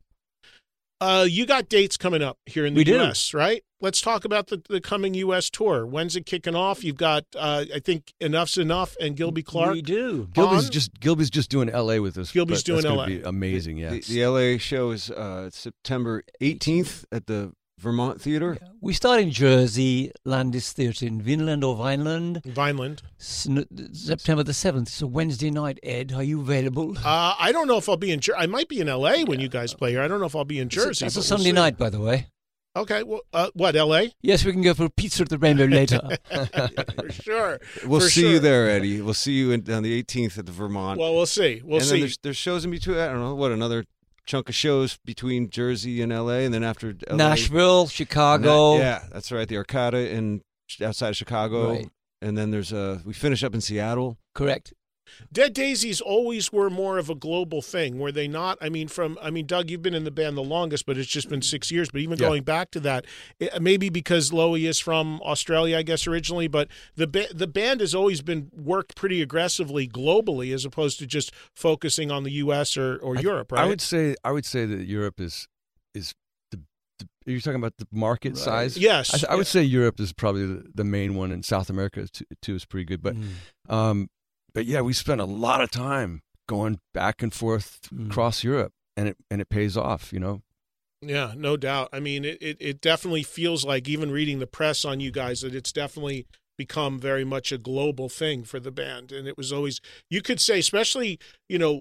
You got dates coming up here in the U.S., right? Let's talk about the coming U.S. tour. When's it kicking off? You've got, I think, Enough's Enough and Gilby Clarke. We do. Gilby's just doing L.A. with us. Gilby's doing L.A. That's be amazing, yeah. The L.A. show is September 18th at the Vermont Theater. Yeah. We start in Jersey, Landis Theatre in Vineland or Vineland. September the 7th. It's a Wednesday night, Ed. Are you available? I don't know if I'll be in Jersey. I might be in L.A. when you guys play here. I don't know if I'll be in Jersey. It's a Sunday night, by the way. Okay. Well, what, L.A.? Yes, we can go for pizza at the Rainbow later. For sure. We'll see you there, Eddie. We'll see you on the 18th at the Vermont. Well, we'll see. Then there's shows in between. I don't know, another chunk of shows between Jersey and L.A., and then after LA, Nashville, Chicago. Yeah, that's right. The Arcada outside of Chicago. Right. And then we finish up in Seattle. Correct. Dead Daisies always were more of a global thing, were they not? I mean, Doug, you've been in the band the longest, but it's just been 6 years. But even going back to that, maybe because Lowy is from Australia, I guess, originally, but the band has always been worked pretty aggressively globally as opposed to just focusing on the U.S. or Europe, right? I would say that Europe is are you talking about the market size? Yes. I would say Europe is probably the main one, and South America too is pretty good. But yeah, we spent a lot of time going back and forth across Europe, and it pays off, you know. Yeah, no doubt. I mean, it definitely feels like, even reading the press on you guys, that it's definitely become very much a global thing for the band. And it was always, you could say, especially, you know,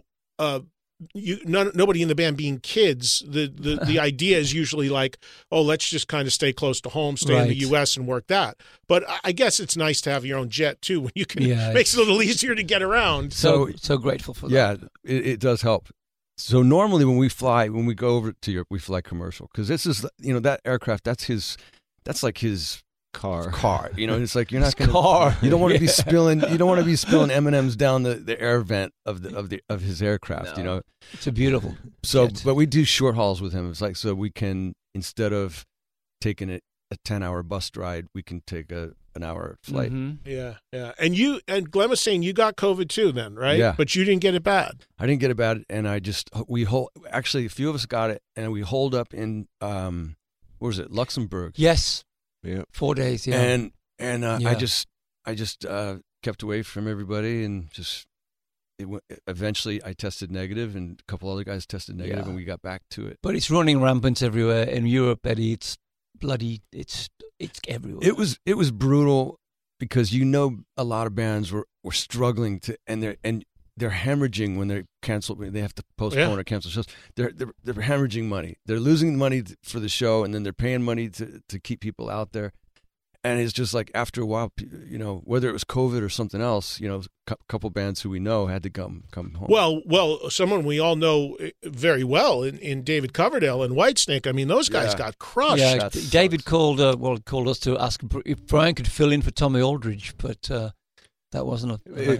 nobody in the band being kids, the idea is usually like, oh, let's just kind of stay close to home, stay in the U.S. and work that. But I guess it's nice to have your own jet too, when you can. Makes it a little easier to get around. So grateful for that. Yeah, it does help. So normally when we go over to Europe, we fly commercial, because this is, you know, that aircraft. That's like his car. You know, it's like you're not going to. You don't want to be spilling. You don't want to be spilling M&Ms down the air vent of his aircraft. No. You know, it's a beautiful. So, jet. but we do short hauls with him. It's like, so we can, instead of taking a 10-hour bus ride, we can take an hour flight. Mm-hmm. Yeah. And Glenn was saying you got COVID too, then, right? Yeah. But you didn't get it bad. I didn't get it bad, and actually a few of us got it, and we holed up in where was it, Luxembourg? Yes. Yeah, 4 days. Yeah, and I just kept away from everybody, and eventually I tested negative, and a couple other guys tested negative, and we got back to it. But it's running rampant everywhere in Europe, Eddie. It's bloody. It's everywhere. It was brutal, because you know a lot of bands were struggling and they're hemorrhaging when they're canceled. They have to postpone or cancel shows. They're hemorrhaging money. They're losing money for the show, and then they're paying money to keep people out there. And it's just like, after a while, you know, whether it was COVID or something else, you know, a couple bands who we know had to come home. Well, someone we all know very well in David Coverdale and Whitesnake. I mean, those guys got crushed. Yeah, David called us to ask if Brian could fill in for Tommy Aldridge, but that wasn't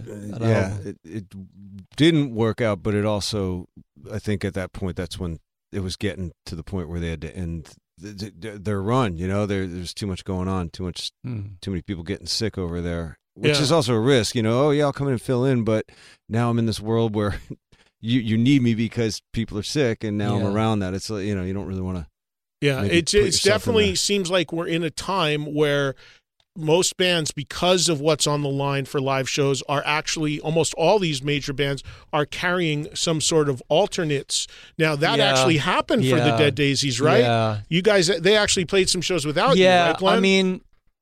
it didn't work out. But it also, I think at that point, that's when it was getting to the point where they had to end their run. You know, there's too much going on, too many people getting sick over there, which is also a risk. You know, I'll come in and fill in, but now I'm in this world where you need me because people are sick, and now I'm around that. It's, you know, you don't really want to. Yeah, it's definitely seems like we're in a time where most bands, because of what's on the line for live shows, are actually, almost all these major bands are carrying some sort of alternates. Now, that actually happened for the Dead Daisies, right? Yeah. You guys, they actually played some shows without you, right, Glenn? I mean,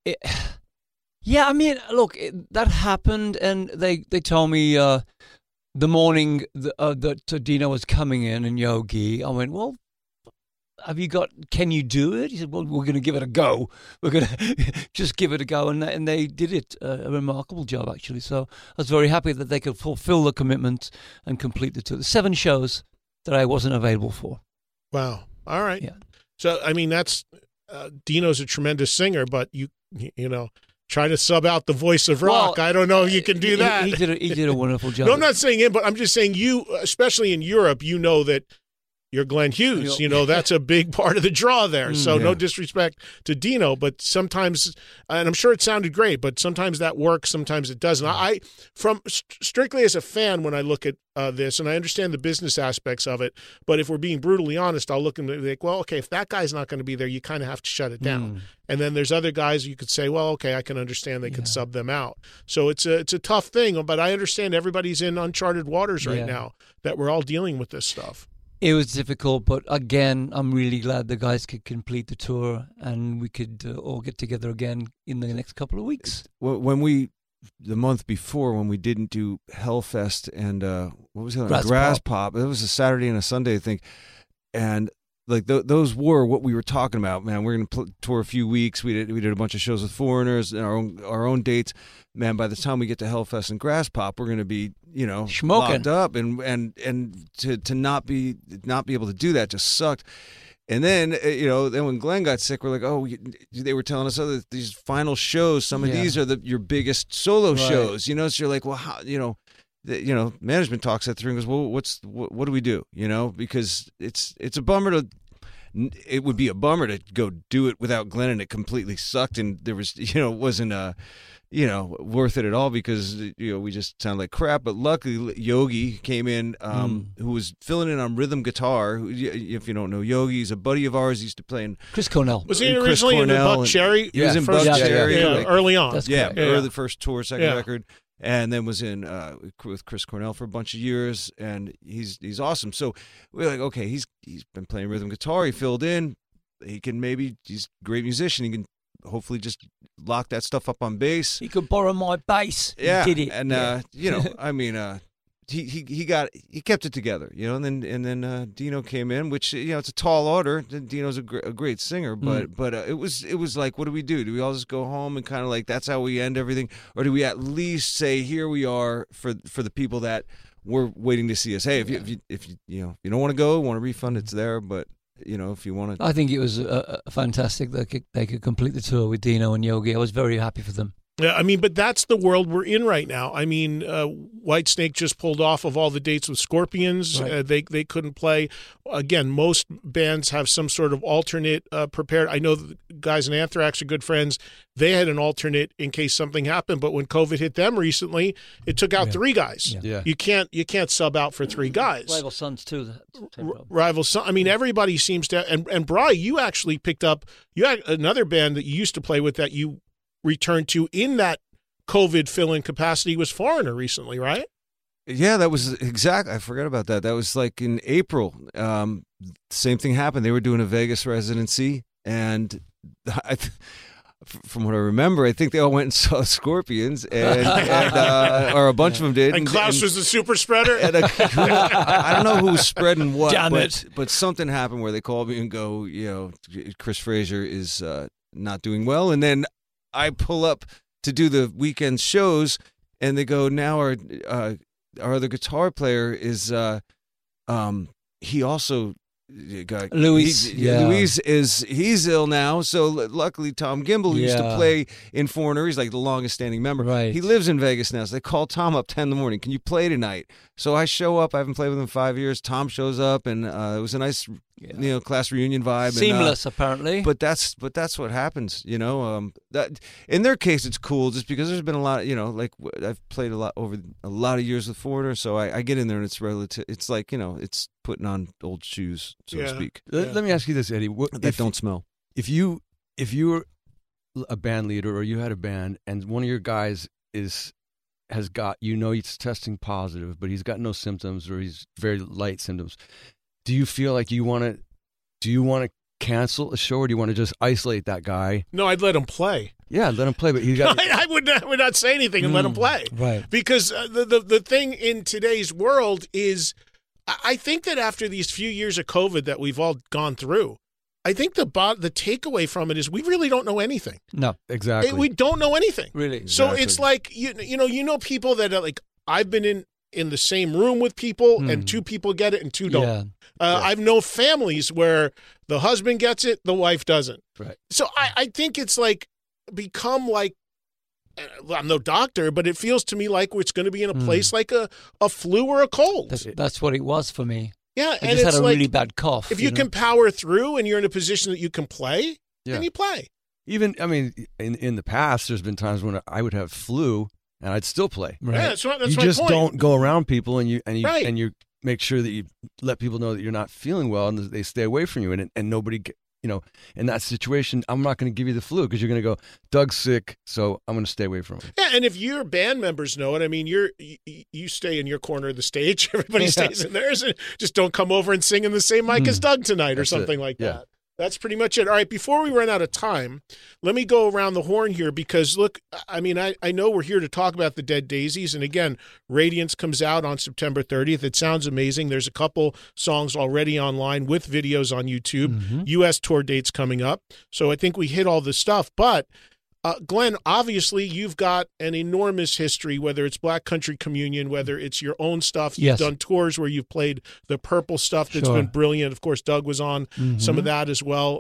look, that happened, and they told me the morning that Dino was coming in and Yogi, I went, well, can you do it? He said, well, we're going to give it a go. We're going to just give it a go. And they did it, a remarkable job, actually. So I was very happy that they could fulfill the commitment and complete the 7 shows that I wasn't available for. Wow. All right. Yeah. So, I mean, that's Dino's a tremendous singer, but you know, try to sub out the voice of rock. Well, I don't know if you can do that. He did a wonderful job. No, I'm not saying him, but I'm just saying you, especially in Europe, you know that you're Glenn Hughes. You know, that's a big part of the draw there. So no disrespect to Dino, but sometimes, and I'm sure it sounded great, but sometimes that works, sometimes it doesn't. I from strictly as a fan, when I look at this, and I understand the business aspects of it, but if we're being brutally honest, I'll look and be like, well, okay, if that guy's not going to be there, you kind of have to shut it down. And then there's other guys you could say, well, okay, I can understand they could sub them out. So it's a tough thing, but I understand everybody's in uncharted waters right now, that we're all dealing with this stuff. It was difficult, but again, I'm really glad the guys could complete the tour and we could all get together again in the next couple of weeks. The month before, when we didn't do Hellfest and what was it? Grass Pop. It was a Saturday and a Sunday, I think. And like those were what we were talking about, man. We're gonna tour a few weeks. We did a bunch of shows with Foreigners and our own dates. Man, by the time we get to Hellfest and Grass Pop, we're gonna be locked up, and to not be able to do that just sucked. And then, then when Glenn got sick, we're like, they were telling us, these final shows, some of these are your biggest solo shows, So you're like, well, how, management talks that through and goes, well, what do we do? Because it's a bummer it would be a bummer to go do it without Glenn, and it completely sucked, and there was, it wasn't worth it at all because, we just sound like crap. But luckily, Yogi came in, who was filling in on rhythm guitar. If you don't know Yogi, he's a buddy of ours. He used to play in Chris Cornell. Was he originally in Buck Cherry? He was in Buck Cherry. Early on. Early first tour, second record. And then was in with Chris Cornell for a bunch of years, and he's awesome. So we're like, okay, he's been playing rhythm guitar. He filled in. He's a great musician. He can hopefully just lock that stuff up on bass. He could borrow my bass. Yeah, he did it. And he kept it together, and then Dino came in, which it's a tall order. Dino's a great singer, but it was like, what do we do? Do we all just go home and kind of like that's how we end everything, or do we at least say, here we are for the people that were waiting to see us? Hey, if you don't want to go, want a refund, it's there, but. If you want to, I think it was fantastic that they could complete the tour with Dino and Yogi. I was very happy for them. Yeah, but that's the world we're in right now. Whitesnake just pulled off of all the dates with Scorpions. Right. They couldn't play. Again, most bands have some sort of alternate prepared. I know the guys in Anthrax are good friends. They had an alternate in case something happened. But when COVID hit them recently, it took out 3 guys. Yeah. You can't sub out for 3 guys. Rival Sons too. Rival Sons. Everybody seems to. And Bri, you actually picked up. You had another band that you used to play with that you returned to in that COVID fill-in capacity was Foreigner recently, right? Yeah, that was I forgot about that. That was like in April. Same thing happened. They were doing a Vegas residency, and from what I remember, I think they all went and saw Scorpions, or a bunch of them did. And Klaus was the super spreader? I don't know who was spreading what, Janet. but something happened where they called me and go, Chris Frazier is not doing well, and then I pull up to do the weekend shows, and they go, now our other guitar player is he also got Luis. Luis he's ill now. So luckily Tom Gimbel, who used to play in Foreigner, he's like the longest standing member. Right. He lives in Vegas now. So they call Tom up 10 in the morning. Can you play tonight? So I show up. I haven't played with him in 5 years. Tom shows up, and it was a nice class reunion vibe. Seamless, apparently. But that's what happens. That in their case it's cool just because there's been a lot. I've played a lot of years with Foreigner, so I get in there and it's relative. It's like it's putting on old shoes, so to speak. Let me ask you this, Eddie. That don't smell. If you were a band leader or you had a band and one of your guys has got, he's testing positive, but he's got no symptoms or he's very light symptoms, do you feel like you want to cancel a show, or do you want to just isolate that guy? No, I'd let him play. Yeah, let him play, but he got. I would not say anything and let him play, right? Because the thing in today's world is, I think that after these few years of COVID that we've all gone through, I think the takeaway from it is we really don't know anything. No, exactly. We don't know anything, really. Exactly. So it's like people that are like, I've been in the same room with people and 2 people get it and 2 don't. Yeah. I've known families where the husband gets it, the wife doesn't. Right. So I think it's like become like, I'm no doctor, but it feels to me like it's going to be in a place like a flu or a cold. That's what it was for me. Yeah, I just had a really bad cough. If you can power through and you're in a position that you can play, then you play. Even, in the past, there's been times when I would have flu and I'd still play. Right. Yeah, that's you my just point. don't go around people and you right. make sure that you let people know that you're not feeling well and they stay away from you, and nobody in that situation, I'm not going to give you the flu because you're going to go, Doug's sick, so I'm going to stay away from him. Yeah, and if your band members know it, I mean, you stay in your corner of the stage, everybody stays in theirs, and just don't come over and sing in the same mic as Doug tonight or something like that. That's pretty much it. All right, before we run out of time, let me go around the horn here because, look, I mean, I know we're here to talk about the Dead Daisies, and again, Radiance comes out on September 30th. It sounds amazing. There's a couple songs already online with videos on YouTube. U.S. tour dates coming up, so I think we hit all the stuff. But, Glenn, obviously you've got an enormous history, whether it's Black Country Communion, whether it's your own stuff. You've done tours where you've played the Purple stuff that's been brilliant. Of course, Doug was on some of that as well.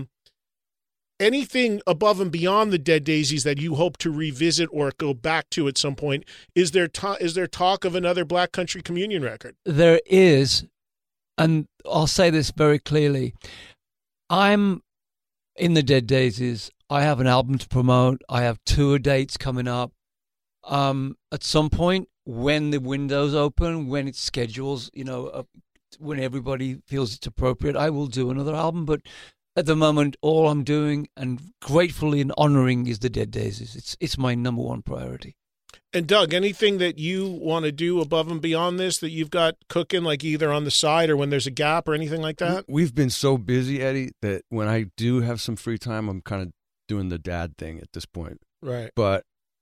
Anything above and beyond the Dead Daisies that you hope to revisit or go back to at some point? Is there talk of another Black Country Communion record? There is, and I'll say this very clearly. I'm in the Dead Daisies. I have an album to promote. I have tour dates coming up. At some point, when the window's open, when it's schedules, when everybody feels it's appropriate, I will do another album. But at the moment, all I'm doing and gratefully and honoring is the Dead Daisies. It's my number one priority. And Doug, anything that you want to do above and beyond this that you've got cooking, like either on the side or when there's a gap or anything like that? We've been so busy, Eddie, that when I do have some free time, I'm kind of doing the dad thing at this point. Right. But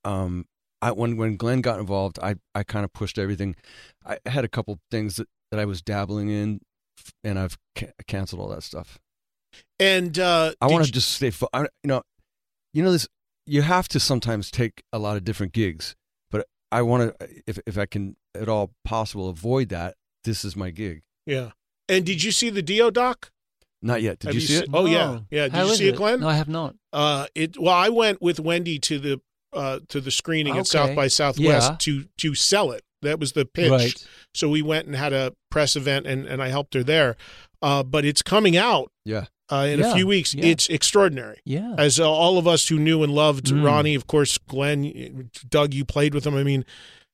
when Glenn got involved, I kind of pushed everything. I had a couple things that I was dabbling in, and I've canceled all that stuff. And I want to just stay this. You have to sometimes take a lot of different gigs, but I want to, if I can at all possible, avoid that. This is my gig. Yeah. And did you see the Dio doc? Not yet. Did you see it? Oh, yeah. Yeah. Did you see it, Glenn? No, I have not. Well, I went with Wendy to the screening at South by Southwest to sell it. That was the pitch. Right. So we went and had a press event, and I helped her there. But it's coming out. Yeah. In a few weeks. Yeah. It's extraordinary. Yeah. As all of us who knew and loved Ronnie, of course, Glenn, Doug, you played with him. I mean,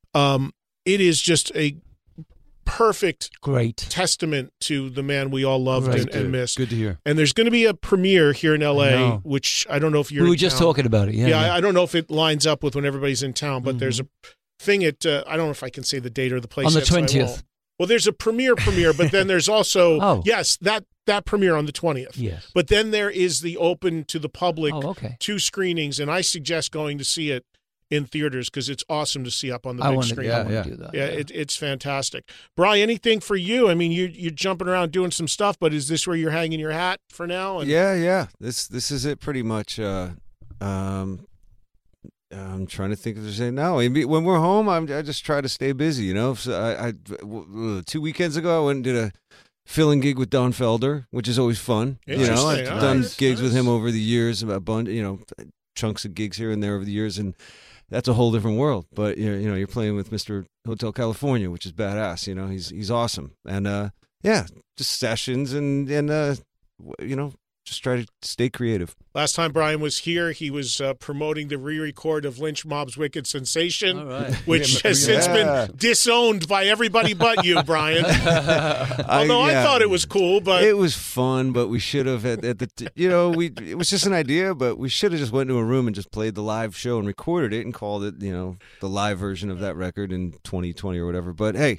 it is just a perfect, great testament to the man we all loved and missed. Good to hear. And there's going to be a premiere here in L.A., which I don't know if you're We were just talking about it, Yeah, I don't know if it lines up with when everybody's in town, but there's a thing at, I don't know if I can say the date or the place. On the yet, 20th. So well, there's a premiere, but then there's also, yes, that premiere on the 20th. Yes. But then there is the open to the public 2 screenings, and I suggest going to see it in theaters because it's awesome to see up on the big screen. I want to do that. Yeah, it's fantastic. Brian, anything for you? I mean, you're jumping around doing some stuff, but is this where you're hanging your hat for now? And Yeah. This is it pretty much. I'm trying to think if there's any. No, when we're home, I just try to stay busy. So 2 weekends ago, I went and did a filling gig with Don Felder, which is always fun. I've done gigs with him over the years, a bunch, chunks of gigs here and there over the years, and that's a whole different world. But you're playing with Mr. Hotel California, which is badass. He's awesome, and just sessions and just try to stay creative. Last time Brian was here, he was promoting the re-record of Lynch Mob's Wicked Sensation, which has since been disowned by everybody but you, Brian. Although I thought it was cool, but it was fun. But we should have it was just an idea, but we should have just went to a room and just played the live show and recorded it and called it, the live version of that record in 2020 or whatever. But hey,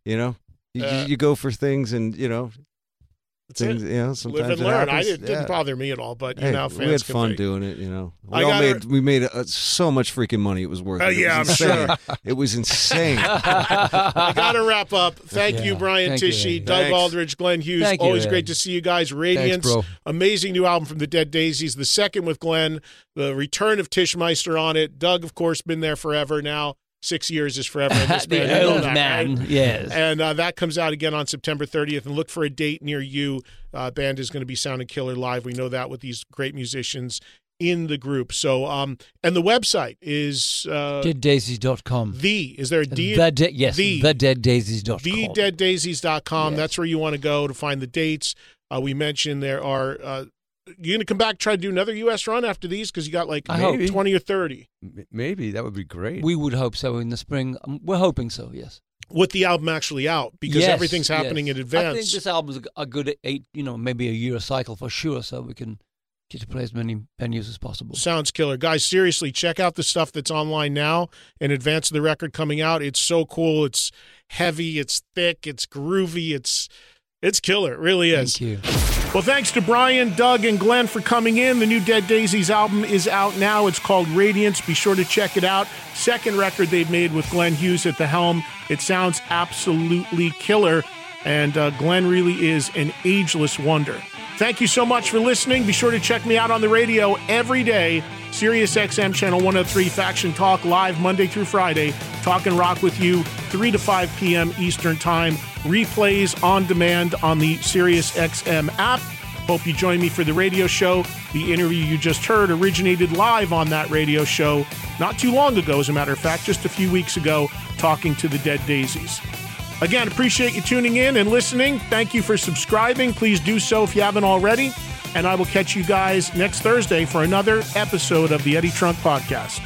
you go for things and things, sometimes live and learn. It didn't bother me at all, but now fans we had fun doing it. We made so much freaking money. It was worth it. I'm sure it was insane. I gotta wrap up. Thank you, Brian Tichy, Doug Aldridge, Glenn Hughes. Always great to see you guys. Radiance, thanks, amazing new album from the Dead Daisies. The second with Glenn, the return of Tischmeister on it. Doug, of course, been there forever now. 6 years is forever in this band. The old man, right? Yes. And that comes out again on September 30th. And look for a date near you. Band is going to be sounding killer live. We know that with these great musicians in the group. So, and the website is deaddaisies.com. Is there a D? Yes, thedeaddaisies.com. Thedeaddaisies.com. Yes. That's where you want to go to find the dates. We mentioned there are. You're going to come back, try to do another U.S. run after these? Because you got 20 or 30. Maybe. That would be great. We would hope so in the spring. We're hoping so, yes. with the album actually out, because everything's happening in advance. I think this album's a good 8, maybe a year cycle for sure, so we can get to play as many venues as possible. Sounds killer. Guys, seriously, check out the stuff that's online now in advance of the record coming out. It's so cool. It's heavy, it's thick, it's groovy, it's killer. It really is. Thank you. Well, thanks to Brian, Doug, and Glenn for coming in. The new Dead Daisies album is out now. It's called Radiance. Be sure to check it out. Second record they've made with Glenn Hughes at the helm. It sounds absolutely killer, and Glenn really is an ageless wonder. Thank you so much for listening. Be sure to check me out on the radio every day. Sirius XM Channel 103, Faction Talk, live Monday through Friday. Talking rock with you, 3 to 5 p.m. Eastern Time. Replays on demand on the Sirius XM app. Hope you join me for the radio show. The interview you just heard originated live on that radio show not too long ago, as a matter of fact, just a few weeks ago, talking to the Dead Daisies. Again, appreciate you tuning in and listening. Thank you for subscribing. Please do so if you haven't already. And I will catch you guys next Thursday for another episode of the Eddie Trunk Podcast.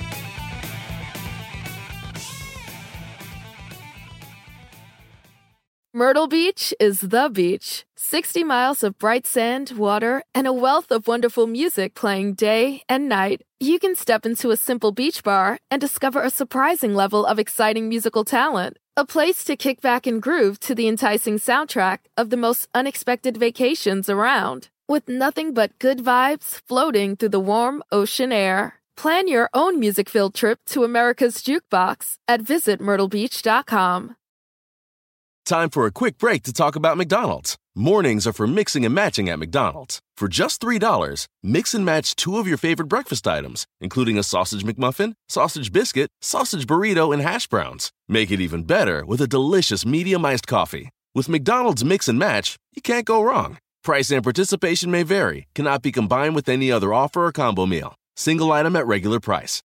Myrtle Beach is the beach. 60 miles of bright sand, water, and a wealth of wonderful music playing day and night. You can step into a simple beach bar and discover a surprising level of exciting musical talent. A place to kick back and groove to the enticing soundtrack of the most unexpected vacations around. With nothing but good vibes floating through the warm ocean air. Plan your own music-filled trip to America's Jukebox at visitmyrtlebeach.com. Time for a quick break to talk about McDonald's. Mornings are for mixing and matching at McDonald's. For just $3, mix and match 2 of your favorite breakfast items, including a sausage McMuffin, sausage biscuit, sausage burrito, and hash browns. Make it even better with a delicious medium iced coffee. With McDonald's Mix and Match, you can't go wrong. Price and participation may vary. Cannot be combined with any other offer or combo meal. Single item at regular price.